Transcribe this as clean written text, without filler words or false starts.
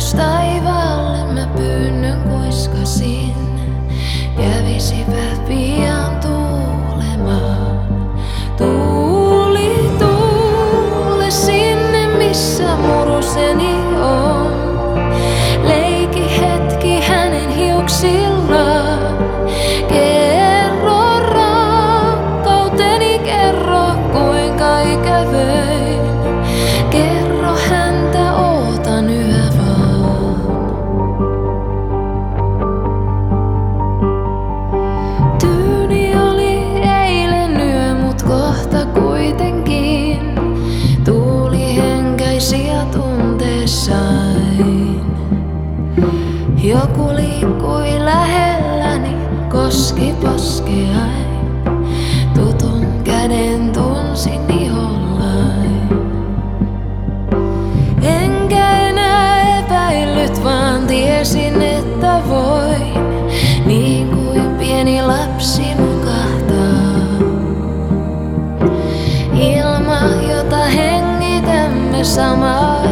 ylös taivaalle mä pyynnön kuiskasin. Kävisipä pian tuulemaan. Tuuli, tuule sinne missä muruseni on. Leiki hetki hänen hiuksillaan. Kerro rakkauteni, kerro kuinka ikävöin. Kerro häntä, ootan yhä vaan. Tyyni oli eilen yö, mut kohta kuitenkin tuuli henkäisi ja tunteessain. Joku liikkui lähelläni, koski poskeain. Tutun käden tunsin ihollain. Enkä enää epäillyt, vaan tiesin, että voin niin kuin pieni lapsi nukahtaa. Ilma, jota hengitämme samaa